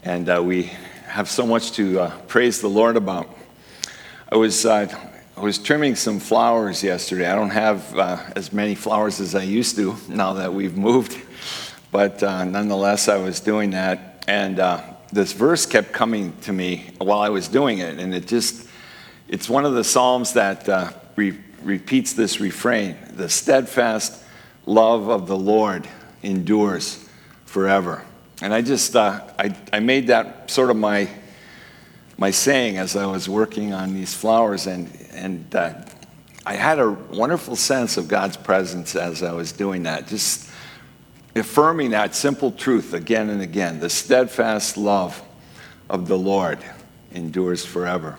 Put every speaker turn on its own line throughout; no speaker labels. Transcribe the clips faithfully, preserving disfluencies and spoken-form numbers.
and uh, we have so much to uh, praise the Lord about. I was uh, I was trimming some flowers yesterday. I don't have uh, as many flowers as I used to now that we've moved, but uh, nonetheless, I was doing that, and uh, this verse kept coming to me while I was doing it, and it just, it's one of the Psalms that uh, re- repeats this refrain: the steadfast love of the Lord endures forever. And I just, uh, I, I made that sort of my my saying as I was working on these flowers, and, and uh, I had a wonderful sense of God's presence as I was doing that, just affirming that simple truth again and again: the steadfast love of the Lord endures forever.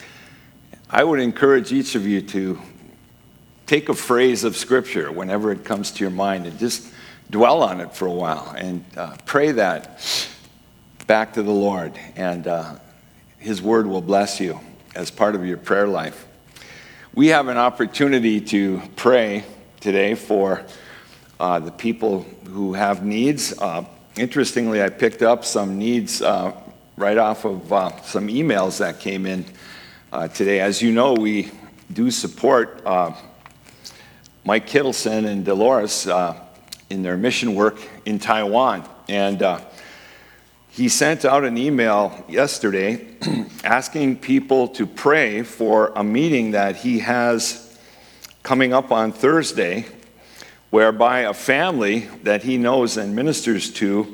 I would encourage each of you to take a phrase of Scripture whenever it comes to your mind and just dwell on it for a while and uh, pray that back to the Lord, and uh, His Word will bless you as part of your prayer life. We have an opportunity to pray today for uh, the people who have needs. Uh, interestingly, I picked up some needs uh, right off of uh, some emails that came in uh, today. As you know, we do support uh, Mike Kittleson and Dolores uh, in their mission work in Taiwan. And uh, he sent out an email yesterday asking people to pray for a meeting that he has coming up on Thursday, whereby a family that he knows and ministers to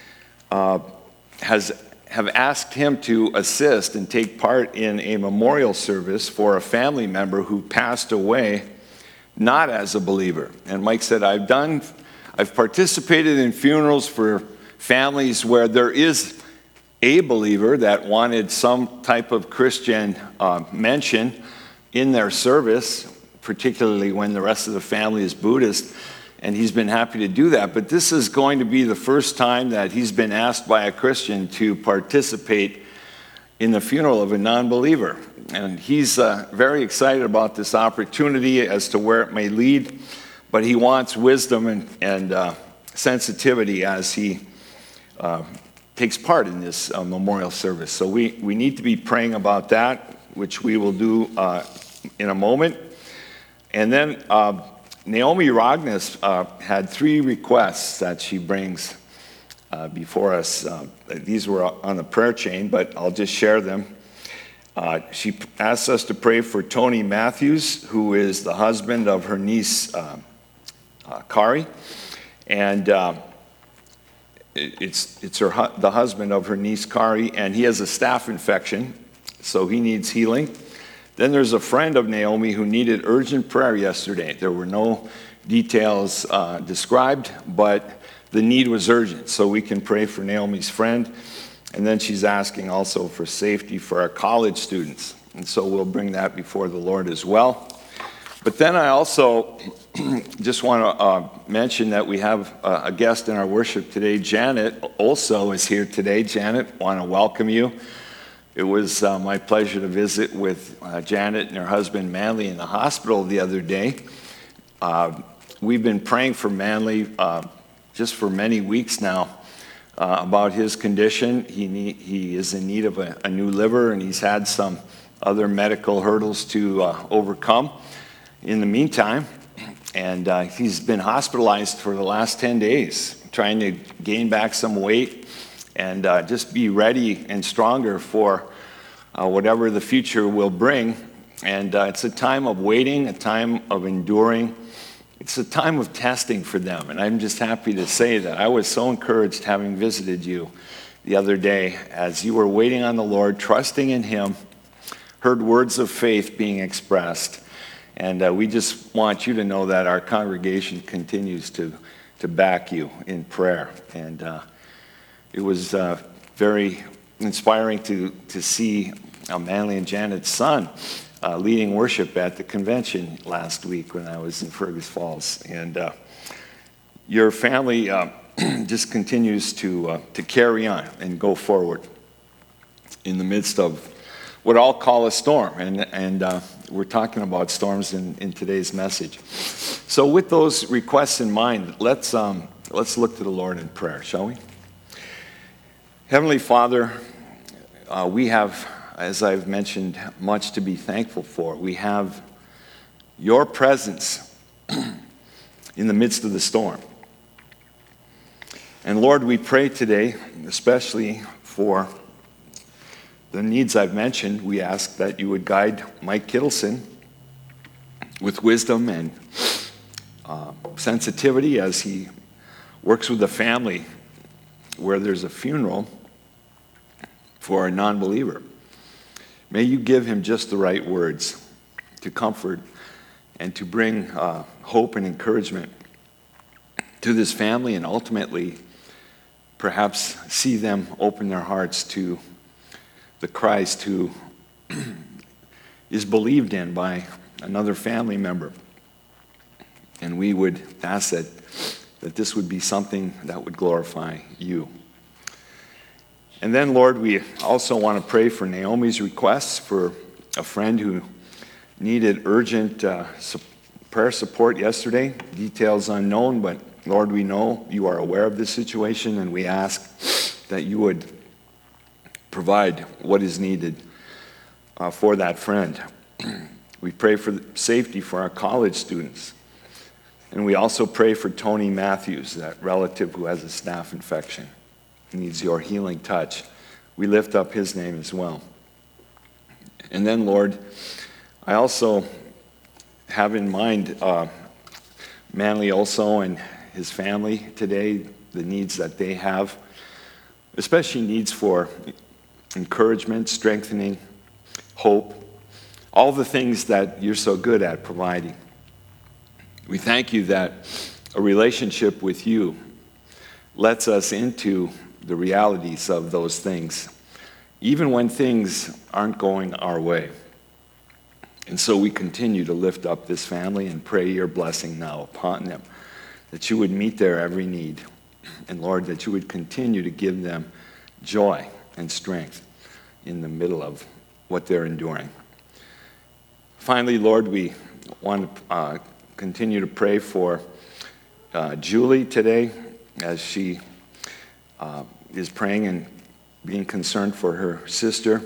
uh, has have asked him to assist and take part in a memorial service for a family member who passed away not as a believer. And Mike said, I've done, I've participated in funerals for families where there is a believer that wanted some type of Christian uh, mention in their service, particularly when the rest of the family is Buddhist, and he's been happy to do that. But this is going to be the first time that he's been asked by a Christian to participate in the funeral of a non-believer. And he's uh, very excited about this opportunity as to where it may lead, but he wants wisdom and, and uh, sensitivity as he uh, takes part in this uh, memorial service. So we, we need to be praying about that, which we will do uh, in a moment. And then uh, Naomi Rognes uh, had three requests that she brings uh, before us. Uh, these were on the prayer chain, but I'll just share them. Uh, she asked us to pray for Tony Matthews, who is the husband of her niece, uh, uh, Kari. And uh, it's, it's her, the husband of her niece, Kari, and he has a staph infection, so he needs healing. Then there's a friend of Naomi who needed urgent prayer yesterday. There were no details uh, described, but the need was urgent, so we can pray for Naomi's friend. And then she's asking also for safety for our college students, and so we'll bring that before the Lord as well. But then I also just want to uh, mention that we have uh, a guest in our worship today. Janet also is here today. Janet, want to welcome you. It was uh, my pleasure to visit with uh, Janet and her husband Manley in the hospital the other day. Uh, we've been praying for Manley uh, just for many weeks now uh, about his condition. He need, he is in need of a, a new liver, and he's had some other medical hurdles to uh, overcome in the meantime. And uh, he's been hospitalized for the last ten days, trying to gain back some weight and uh, just be ready and stronger for uh, whatever the future will bring. And uh, it's a time of waiting, a time of enduring. It's a time of testing for them. And I'm just happy to say that I was so encouraged having visited you the other day as you were waiting on the Lord, trusting in Him, heard words of faith being expressed. And uh, we just want you to know that our congregation continues to, to back you in prayer. And uh, it was uh, very inspiring to, to see uh, Manley and Janet's son uh, leading worship at the convention last week when I was in Fergus Falls. And uh, your family uh, just continues to, uh, to carry on and go forward in the midst of what I'll call a storm. And, and uh, we're talking about storms in, in today's message. So with those requests in mind, let's, um, let's look to the Lord in prayer, shall we? Heavenly Father, uh, we have, as I've mentioned, much to be thankful for. We have your presence in the midst of the storm. And Lord, we pray today, especially for the needs I've mentioned. We ask that you would guide Mike Kittleson with wisdom and uh, sensitivity as he works with a family where there's a funeral for a non-believer. May you give him just the right words to comfort and to bring uh, hope and encouragement to this family, and ultimately perhaps see them open their hearts to the Christ who is believed in by another family member. And we would ask that, that this would be something that would glorify you. And then, Lord, we also want to pray for Naomi's requests for a friend who needed urgent uh, su- prayer support yesterday. Details unknown, but Lord, we know you are aware of this situation, and we ask that you would provide what is needed uh, for that friend. We pray for safety for our college students. And we also pray for Tony Matthews, that relative who has a staph infection. He needs your healing touch. We lift up his name as well. And then, Lord, I also have in mind uh, Manly Olso and his family today, the needs that they have, especially needs for encouragement, strengthening, hope, all the things that you're so good at providing. We thank you that a relationship with you lets us into the realities of those things, even when things aren't going our way. And so we continue to lift up this family and pray your blessing now upon them, that you would meet their every need. And Lord, that you would continue to give them joy and strength in the middle of what they're enduring. Finally, Lord, we want to uh, continue to pray for uh, Julie today as she uh, is praying and being concerned for her sister.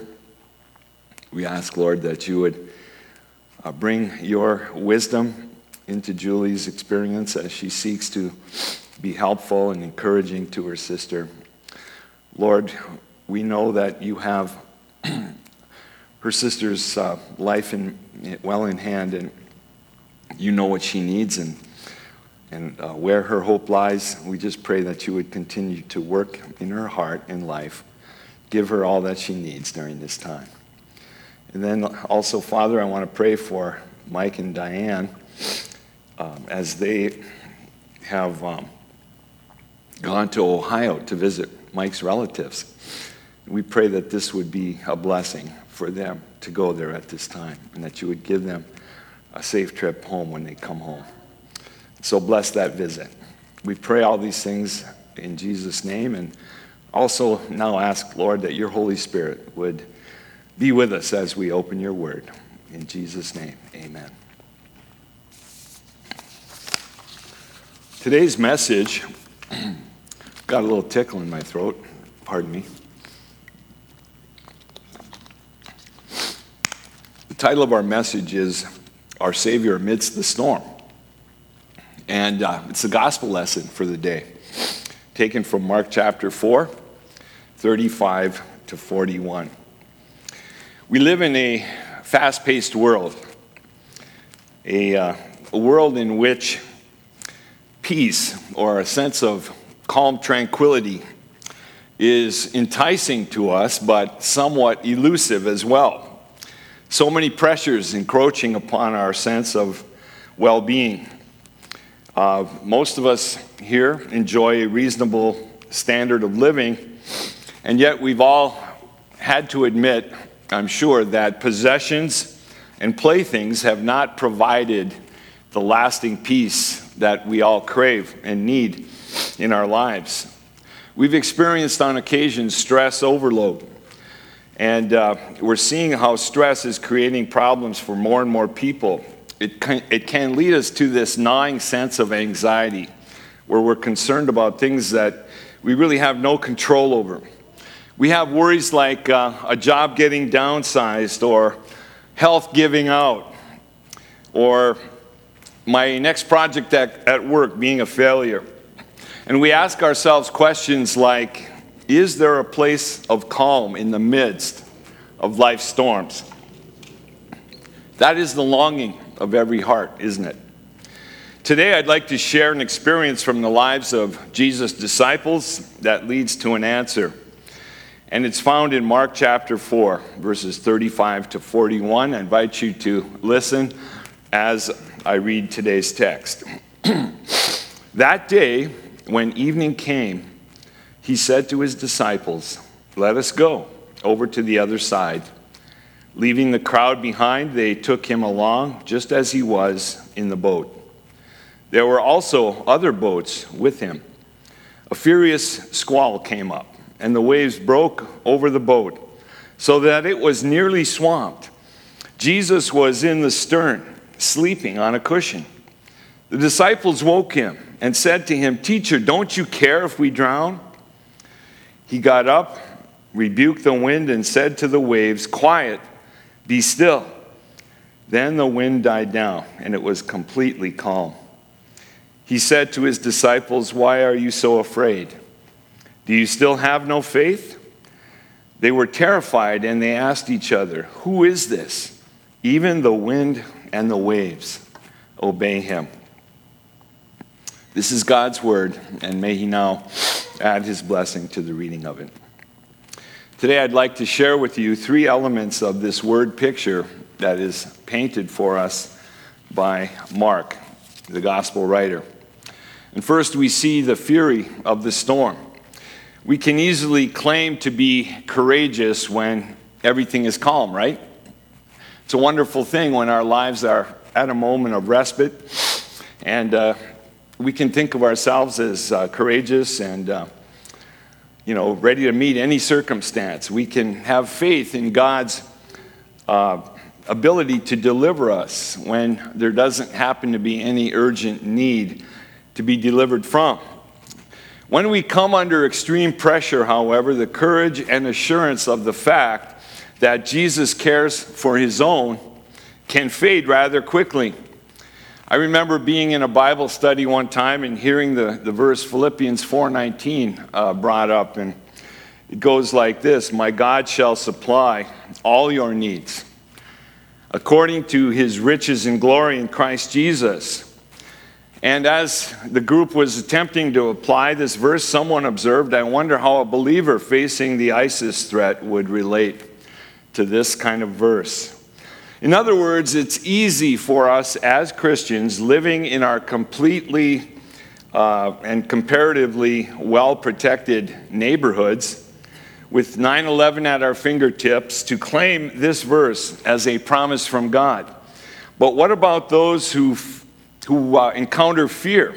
We ask, Lord, that you would uh, bring your wisdom into Julie's experience as she seeks to be helpful and encouraging to her sister. Lord, we know that you have her sister's uh, life in, well in hand, and you know what she needs and and uh, where her hope lies. We just pray that you would continue to work in her heart and life. Give her all that she needs during this time. And then also, Father, I want to pray for Mike and Diane um, as they have um, gone to Ohio to visit Mike's relatives. We pray that this would be a blessing for them to go there at this time, and that you would give them a safe trip home when they come home. So bless that visit. We pray all these things in Jesus' name, and also now ask, Lord, that your Holy Spirit would be with us as we open your word. In Jesus' name, amen. Today's message, got a little tickle in my throat, pardon me. The title of our message is Our Savior Amidst the Storm. And uh, it's the gospel lesson for the day, taken from Mark chapter four, thirty-five to forty-one. We live in a fast-paced world, a, uh, a world in which peace or a sense of calm tranquility is enticing to us, but somewhat elusive as well. So many pressures encroaching upon our sense of well-being. Uh, most of us here enjoy a reasonable standard of living, and yet we've all had to admit, I'm sure, that possessions and playthings have not provided the lasting peace that we all crave and need in our lives. We've experienced on occasion stress overload, and uh, we're seeing how stress is creating problems for more and more people. It can, it can lead us to this gnawing sense of anxiety, where we're concerned about things that we really have no control over. We have worries like uh, a job getting downsized, or health giving out, or my next project at, at work being a failure. And we ask ourselves questions like, is there a place of calm in the midst of life's storms? That is the longing of every heart, isn't it? Today I'd like to share an experience from the lives of Jesus' disciples that leads to an answer. And it's found in Mark chapter four, verses thirty-five to forty-one. I invite you to listen as I read today's text. That day, when evening came, he said to his disciples, "Let us go over to the other side." Leaving the crowd behind, they took him along just as he was in the boat. There were also other boats with him. A furious squall came up, and the waves broke over the boat, so that it was nearly swamped. Jesus was in the stern, sleeping on a cushion. The disciples woke him and said to him, "Teacher, don't you care if we drown?" He got up, rebuked the wind, and said to the waves, "Quiet, be still." Then the wind died down, and it was completely calm. He said to his disciples, "Why are you so afraid? Do you still have no faith?" They were terrified, and they asked each other, "Who is this? Even the wind and the waves obey him." This is God's word, and may he now add his blessing to the reading of it. Today I'd like to share with you three elements of this word picture that is painted for us by Mark, the gospel writer. And first, we see the fury of the storm. We can easily claim to be courageous when everything is calm, right? It's a wonderful thing when our lives are at a moment of respite, and uh, we can think of ourselves as uh, courageous and uh, you know, ready to meet any circumstance. We can have faith in God's uh, ability to deliver us when there doesn't happen to be any urgent need to be delivered from. When we come under extreme pressure, however, the courage and assurance of the fact that Jesus cares for his own can fade rather quickly. I remember being in a Bible study one time and hearing the, the verse Philippians four nineteen uh, brought up, and it goes like this: "My God shall supply all your needs according to his riches and glory in Christ Jesus." And as the group was attempting to apply this verse, someone observed, "I wonder how a believer facing the ISIS threat would relate to this kind of verse." In other words, it's easy for us as Christians living in our completely uh, and comparatively well-protected neighborhoods with nine eleven at our fingertips to claim this verse as a promise from God. But what about those who who uh, encounter fear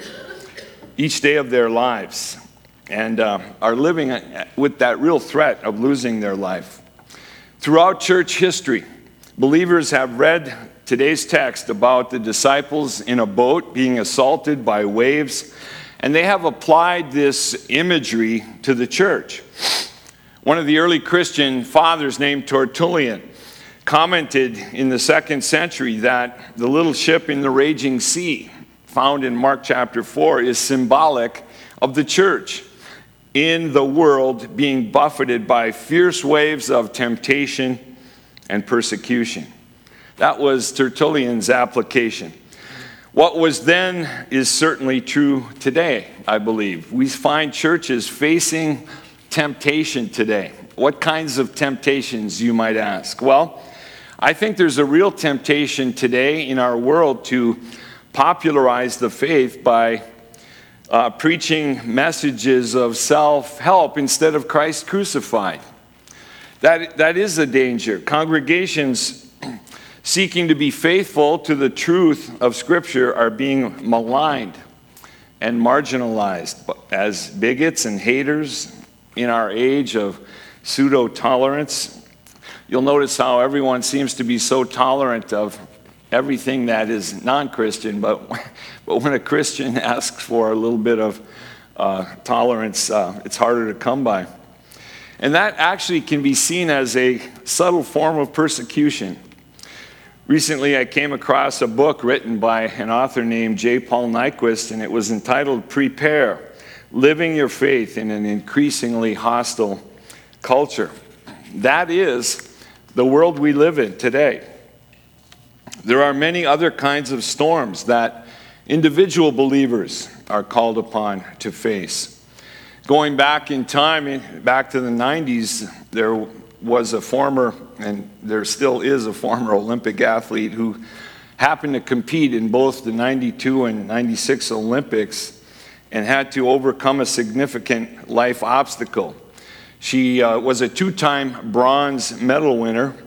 each day of their lives and uh, are living with that real threat of losing their life? Throughout church history, believers have read today's text about the disciples in a boat being assaulted by waves, and they have applied this imagery to the church. One of the early Christian fathers named Tertullian commented in the second century that the little ship in the raging sea, found in Mark chapter four, is symbolic of the church in the world being buffeted by fierce waves of temptation and persecution. That was Tertullian's application. What was then is certainly true today, I believe. We find churches facing temptation today. What kinds of temptations, you might ask? Well, I think there's a real temptation today in our world to popularize the faith by uh, preaching messages of self-help instead of Christ crucified. That, that is a danger. Congregations seeking to be faithful to the truth of Scripture are being maligned and marginalized as bigots and haters in our age of pseudo-tolerance. You'll notice how everyone seems to be so tolerant of everything that is non-Christian, but, but when a Christian asks for a little bit of uh, tolerance, uh, it's harder to come by. And that actually can be seen as a subtle form of persecution. Recently, I came across a book written by an author named J. Paul Nyquist, and it was entitled Prepare, Living Your Faith in an Increasingly Hostile Culture. That is the world we live in today. There are many other kinds of storms that individual believers are called upon to face. Going back in time, back to the nineties, there was a former, and there still is a former Olympic athlete who happened to compete in both the ninety-two and ninety-six Olympics and had to overcome a significant life obstacle. She uh, was a two-time bronze medal winner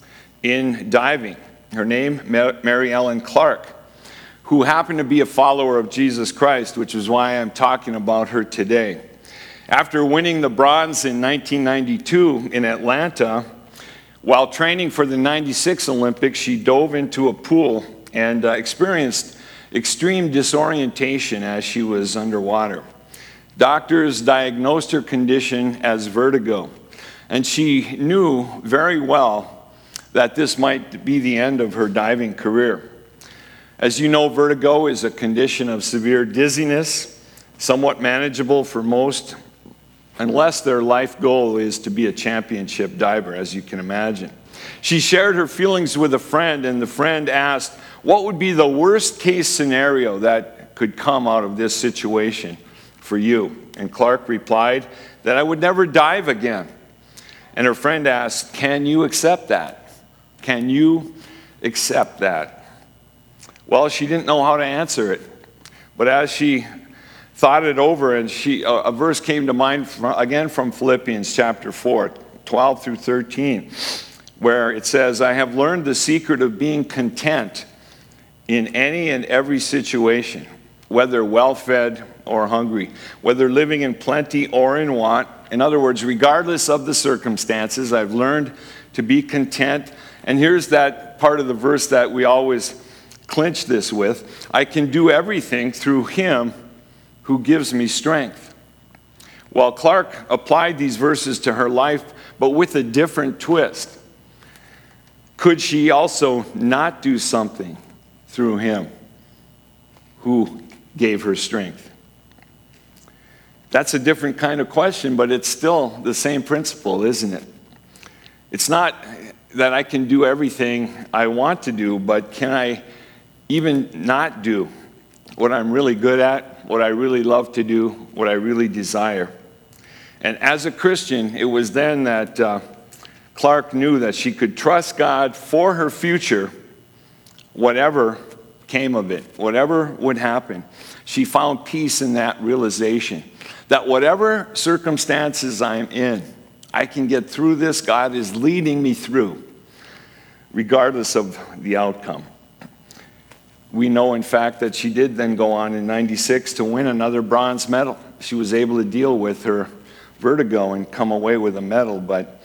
in diving. Her name, Mary Ellen Clark, who happened to be a follower of Jesus Christ, which is why I'm talking about her today. After winning the bronze in nineteen ninety-two in Atlanta, while training for the ninety-six Olympics, she dove into a pool and uh, experienced extreme disorientation as she was underwater. Doctors diagnosed her condition as vertigo, and she knew very well that this might be the end of her diving career. As you know, vertigo is a condition of severe dizziness, somewhat manageable for most, unless their life goal is to be a championship diver, as you can imagine. She shared her feelings with a friend, and the friend asked, what would be the worst case scenario that could come out of this situation for you? And Clark replied that I would never dive again. And her friend asked, can you accept that? Can you accept that? Well, she didn't know how to answer it. But as she thought it over, and she, a, a verse came to mind, from, again from Philippians chapter four, twelve through thirteen, where it says, I have learned the secret of being content in any and every situation, whether well-fed or hungry, whether living in plenty or in want. In other words, regardless of the circumstances, I've learned to be content. And here's that part of the verse that we always clinch this with. I can do everything through him who gives me strength. Well, Clark applied these verses to her life, but with a different twist. Could she also not do something through him who gave her strength? That's a different kind of question, but it's still the same principle, isn't it? It's not that I can do everything I want to do, but can I even not do what I'm really good at, what I really love to do, what I really desire? And as a Christian, it was then that uh, Clark knew that she could trust God for her future, whatever came of it, whatever would happen. She found peace in that realization that whatever circumstances I'm in, I can get through this. God is leading me through, regardless of the outcome. We know, in fact, that she did then go on in ninety-six to win another bronze medal. She was able to deal with her vertigo and come away with a medal, but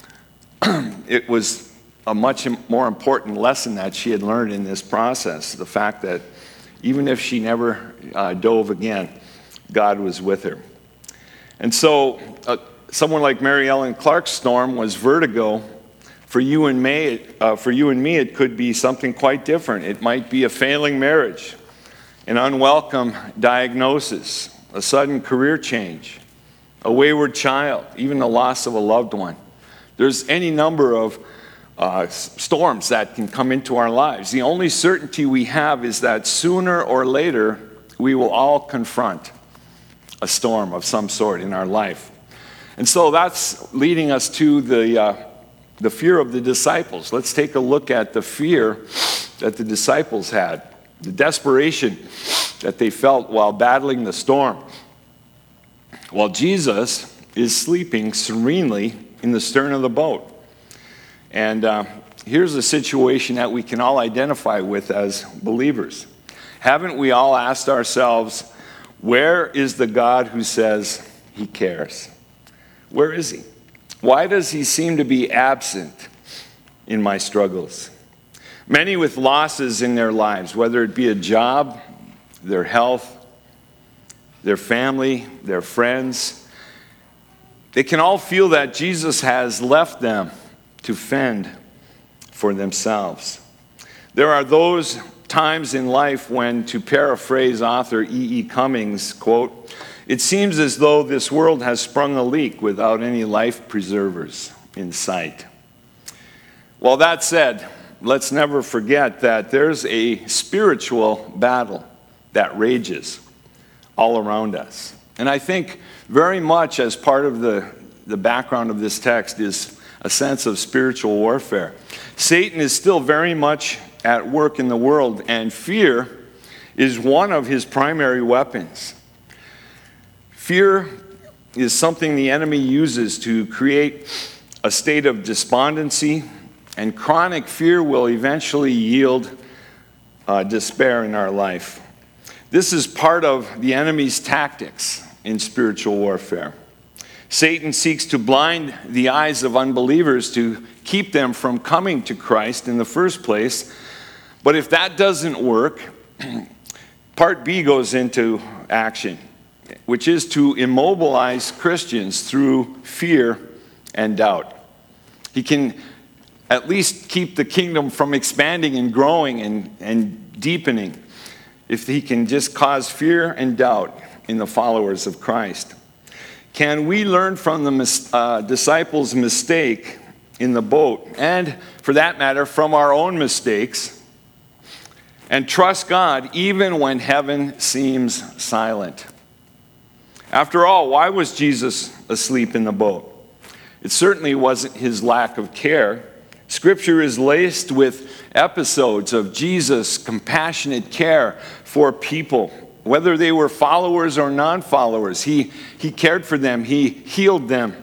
it was a much more important lesson that she had learned in this process, the fact that even if she never uh, dove again, God was with her. And so uh, someone like Mary Ellen Clark's storm was vertigo. For you and me, uh, for you and me, it could be something quite different. It might be a failing marriage, an unwelcome diagnosis, a sudden career change, a wayward child, even the loss of a loved one. There's any number of uh, storms that can come into our lives. The only certainty we have is that sooner or later, we will all confront a storm of some sort in our life. And so that's leading us to the uh, the fear of the disciples. Let's take a look at the fear that the disciples had, the desperation that they felt while battling the storm. While Jesus is sleeping serenely in the stern of the boat. And uh, here's a situation that we can all identify with as believers. Haven't we all asked ourselves, where is the God who says he cares? Where is he? Why does he seem to be absent in my struggles? Many with losses in their lives, whether it be a job, their health, their family, their friends, They can all feel that Jesus has left them to fend for themselves. There are those times in life when, to paraphrase author E E. Cummings, quote, "It seems as though this world has sprung a leak without any life preservers in sight." Well, that said, let's never forget that there's a spiritual battle that rages all around us. And I think very much as part of the, the background of this text is a sense of spiritual warfare. Satan is still very much at work in the world, and fear is one of his primary weapons. Fear is something the enemy uses to create a state of despondency, and chronic fear will eventually yield uh, despair in our life. This is part of the enemy's tactics in spiritual warfare. Satan seeks to blind the eyes of unbelievers to keep them from coming to Christ in the first place. But if that doesn't work, part B goes into action, which is to immobilize Christians through fear and doubt. He can at least keep the kingdom from expanding and growing and, and deepening if he can just cause fear and doubt in the followers of Christ. Can we learn from the uh, disciples' mistake in the boat, and for that matter, from our own mistakes, and trust God even when heaven seems silent? After all, why was Jesus asleep in the boat? It certainly wasn't his lack of care. Scripture is laced with episodes of Jesus' compassionate care for people, whether they were followers or non-followers. He, he cared for them. He healed them.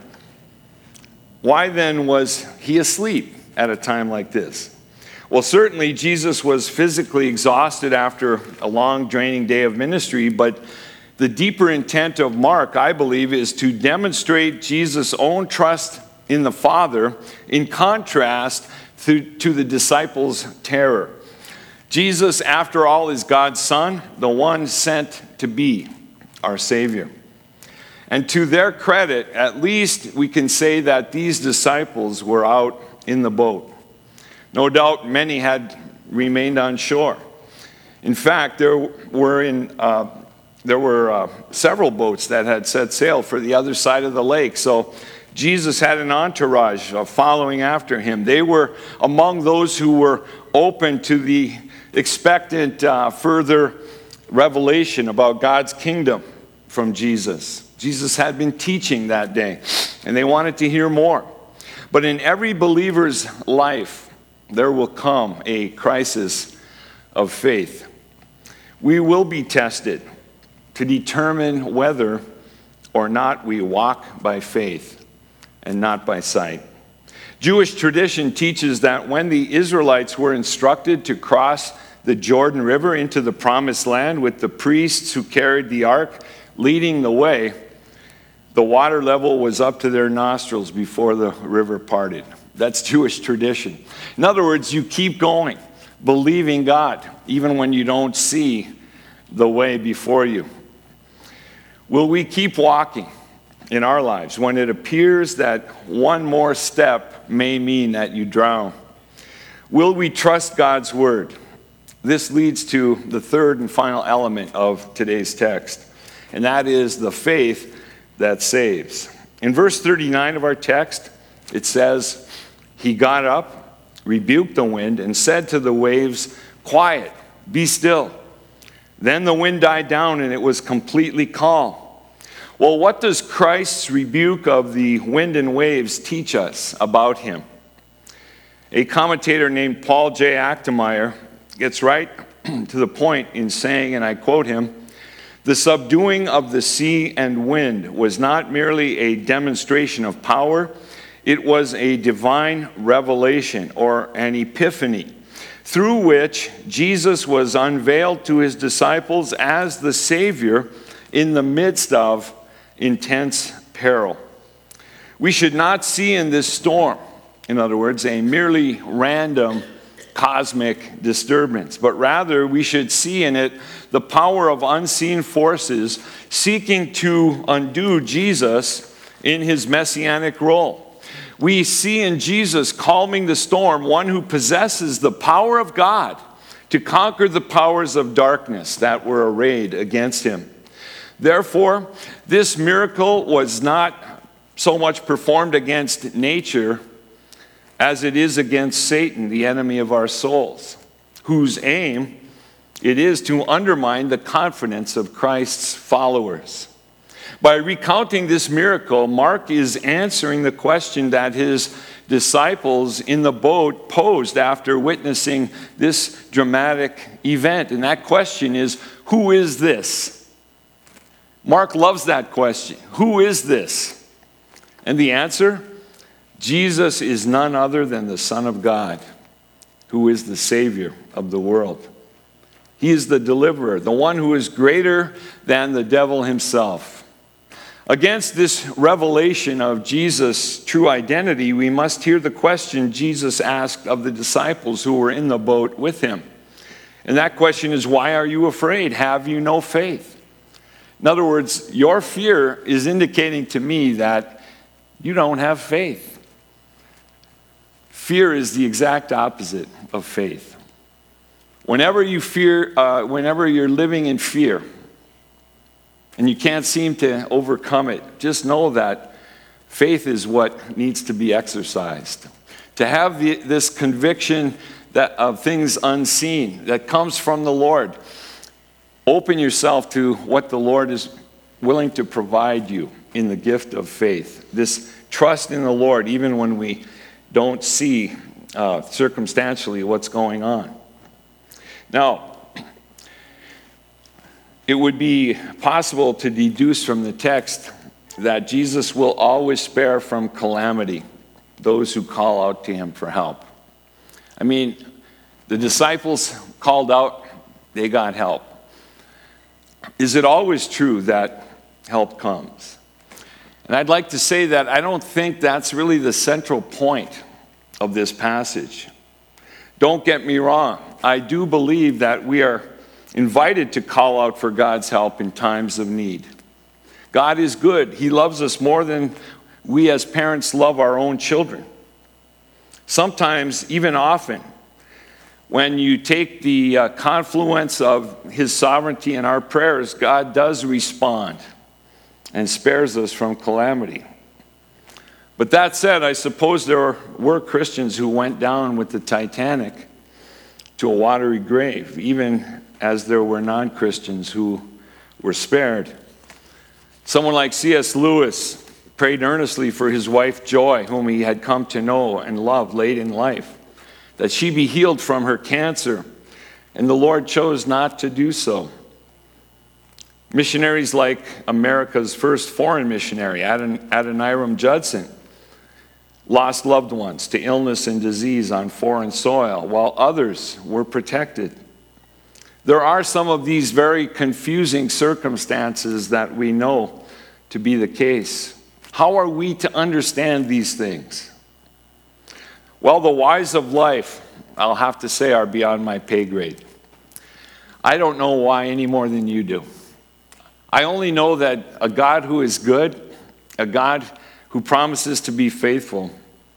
Why then was he asleep at a time like this? Well, certainly Jesus was physically exhausted after a long, draining day of ministry, but the deeper intent of Mark, I believe, is to demonstrate Jesus' own trust in the Father in contrast to, to the disciples' terror. Jesus, after all, is God's Son, the one sent to be our Savior. And to their credit, at least we can say that these disciples were out in the boat. No doubt many had remained on shore. In fact, there were in uh, there were uh, several boats that had set sail for the other side of the lake. So Jesus had an entourage uh, following after him. They were among those who were open to the expectant uh, further revelation about God's kingdom from Jesus. Jesus had been teaching that day, and they wanted to hear more. But in every believer's life, there will come a crisis of faith. We will be tested to determine whether or not we walk by faith and not by sight. Jewish tradition teaches that when the Israelites were instructed to cross the Jordan River into the Promised Land with the priests who carried the ark leading the way, the water level was up to their nostrils before the river parted. That's Jewish tradition. In other words, you keep going, believing God, even when you don't see the way before you. Will we keep walking in our lives when it appears that one more step may mean that you drown? Will we trust God's word? This leads to the third and final element of today's text, and that is the faith that saves. In verse thirty-nine of our text, it says, "He got up, rebuked the wind, and said to the waves, 'Quiet, be still.' Then the wind died down, and it was completely calm." Well, what does Christ's rebuke of the wind and waves teach us about him? A commentator named Paul J. Achtemeier gets right to the point in saying, and I quote him, "The subduing of the sea and wind was not merely a demonstration of power, it was a divine revelation or an epiphany, through which Jesus was unveiled to his disciples as the Savior in the midst of intense peril." We should not see in this storm, in other words, a merely random cosmic disturbance, but rather we should see in it the power of unseen forces seeking to undo Jesus in his messianic role. We see in Jesus calming the storm one who possesses the power of God to conquer the powers of darkness that were arrayed against him. Therefore, this miracle was not so much performed against nature as it is against Satan, the enemy of our souls, whose aim it is to undermine the confidence of Christ's followers. By recounting this miracle, Mark is answering the question that his disciples in the boat posed after witnessing this dramatic event. And that question is, who is this? Mark loves that question. Who is this? And the answer, Jesus is none other than the Son of God, who is the Savior of the world. He is the deliverer, the one who is greater than the devil himself. Against this revelation of Jesus' true identity, we must hear the question Jesus asked of the disciples who were in the boat with him. And that question is, why are you afraid? Have you no faith? In other words, your fear is indicating to me that you don't have faith. Fear is the exact opposite of faith. Whenever you fear, uh, whenever you're living in fear and you can't seem to overcome it, just know that faith is what needs to be exercised. To have the, this conviction that of things unseen that comes from the Lord, open yourself to what the Lord is willing to provide you in the gift of faith. This trust in the Lord, even when we don't see uh, circumstantially what's going on. Now, it would be possible to deduce from the text that Jesus will always spare from calamity those who call out to him for help. I mean, the disciples called out, they got help. Is it always true that help comes? And I'd like to say that I don't think that's really the central point of this passage. Don't get me wrong. I do believe that we are invited to call out for God's help in times of need. God is good. He loves us more than we as parents love our own children. Sometimes, even often, when you take the uh, confluence of his sovereignty in our prayers, God does respond and spares us from calamity. But that said, I suppose there were Christians who went down with the Titanic to a watery grave, even as there were non-Christians who were spared. Someone like C S Lewis prayed earnestly for his wife Joy, whom he had come to know and love late in life, that she be healed from her cancer, and the Lord chose not to do so. Missionaries like America's first foreign missionary, Adon- Adoniram Judson, lost loved ones to illness and disease on foreign soil, while others were protected. There are some of these very confusing circumstances that we know to be the case. How are we to understand these things? Well, the whys of life, I'll have to say, are beyond my pay grade. I don't know why any more than you do. I only know that a God who is good, a God who promises to be faithful,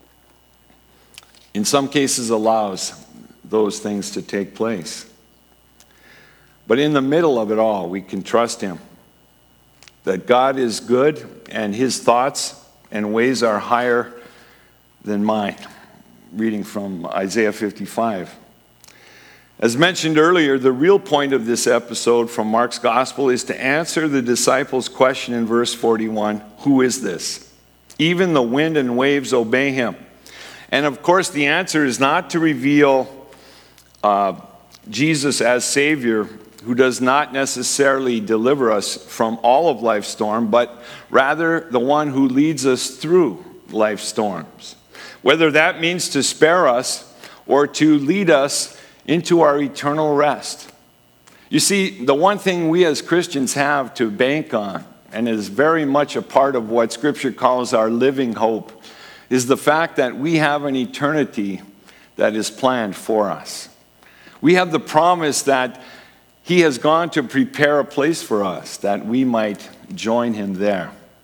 in some cases allows those things to take place. But in the middle of it all, we can trust him. That God is good and his thoughts and ways are higher than mine. Reading from Isaiah fifty-five. As mentioned earlier, the real point of this episode from Mark's gospel is to answer the disciples' question in verse forty-one, who is this? Even the wind and waves obey him. And of course, the answer is not to reveal uh, Jesus as Savior, who does not necessarily deliver us from all of life's storm, but rather the one who leads us through life's storms. Whether that means to spare us or to lead us into our eternal rest. You see, the one thing we as Christians have to bank on, and is very much a part of what Scripture calls our living hope, is the fact that we have an eternity that is planned for us. We have the promise that he has gone to prepare a place for us, that we might join him there.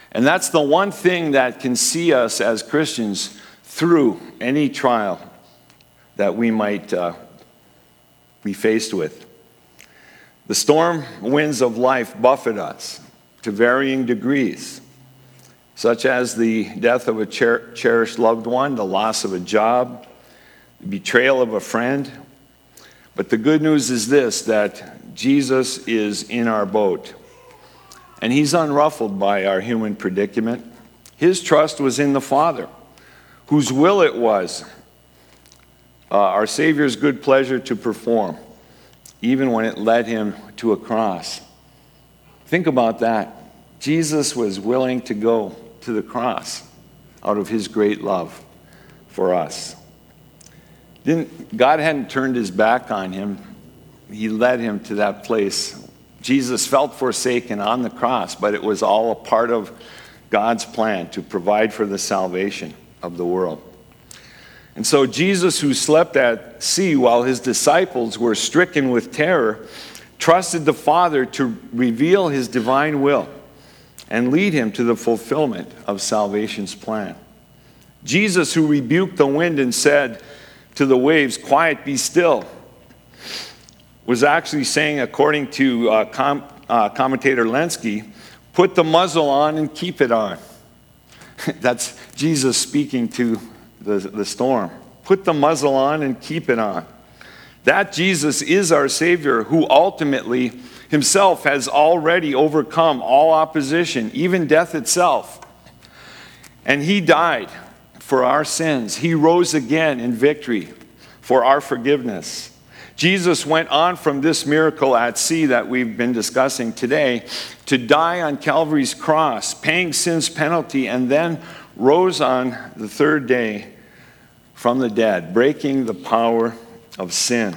And that's the one thing that can see us as Christians through any trial that we might uh, be faced with. The storm winds of life buffet us to varying degrees, such as the death of a cher- cherished loved one, the loss of a job, the betrayal of a friend. But the good news is this, that Jesus is in our boat, and he's unruffled by our human predicament. His trust was in the Father, whose will it was uh, our Savior's good pleasure to perform, even when it led him to a cross. Think about that. Jesus was willing to go to the cross out of his great love for us. Didn't, God hadn't turned his back on him. He led him to that place. Jesus felt forsaken on the cross, but it was all a part of God's plan to provide for the salvation of the world. And so Jesus, who slept at sea while his disciples were stricken with terror, trusted the Father to reveal his divine will and lead him to the fulfillment of salvation's plan. Jesus, who rebuked the wind and said to the waves, "Quiet, be still," was actually saying, according to uh, com- uh, commentator Lenski, "Put the muzzle on and keep it on." That's Jesus speaking to the, the storm. Put the muzzle on and keep it on. That Jesus is our Savior, who ultimately himself has already overcome all opposition, even death itself. And he died for our sins. He rose again in victory for our forgiveness. Jesus went on from this miracle at sea that we've been discussing today to die on Calvary's cross, paying sin's penalty, and then rose on the third day from the dead, breaking the power of sin.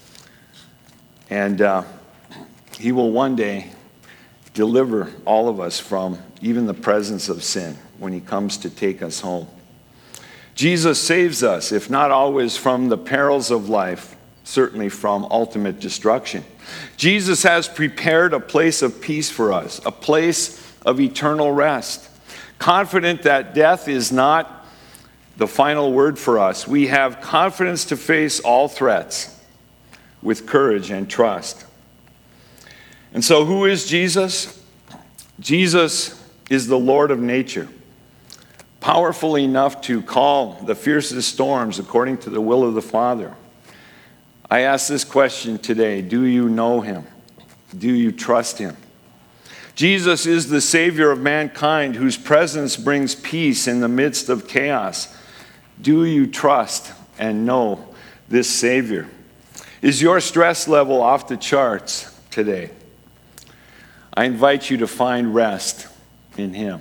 And uh, he will one day deliver all of us from even the presence of sin when he comes to take us home. Jesus saves us, if not always from the perils of life, certainly from ultimate destruction. Jesus has prepared a place of peace for us, a place of eternal rest. Confident that death is not the final word for us, we have confidence to face all threats with courage and trust. And so, who is Jesus? Jesus is the Lord of nature, powerful enough to calm the fiercest storms according to the will of the Father. I ask this question today: do you know him? Do you trust him? Jesus is the Savior of mankind, whose presence brings peace in the midst of chaos. Do you trust and know this Savior? Is your stress level off the charts today? I invite you to find rest in him.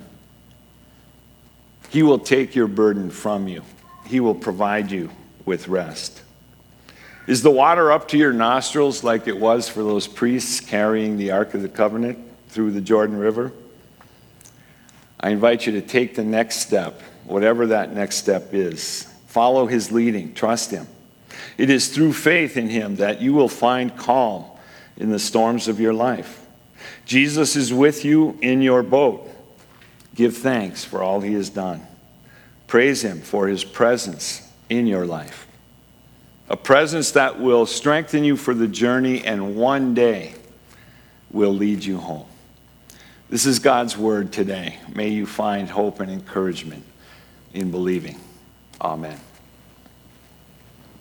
He will take your burden from you. He will provide you with rest. Is the water up to your nostrils like it was for those priests carrying the Ark of the Covenant through the Jordan River? I invite you to take the next step, whatever that next step is. Follow his leading. Trust him. It is through faith in him that you will find calm in the storms of your life. Jesus is with you in your boat. Give thanks for all he has done. Praise him for his presence in your life. A presence that will strengthen you for the journey and one day will lead you home. This is God's word today. May you find hope and encouragement in believing. Amen.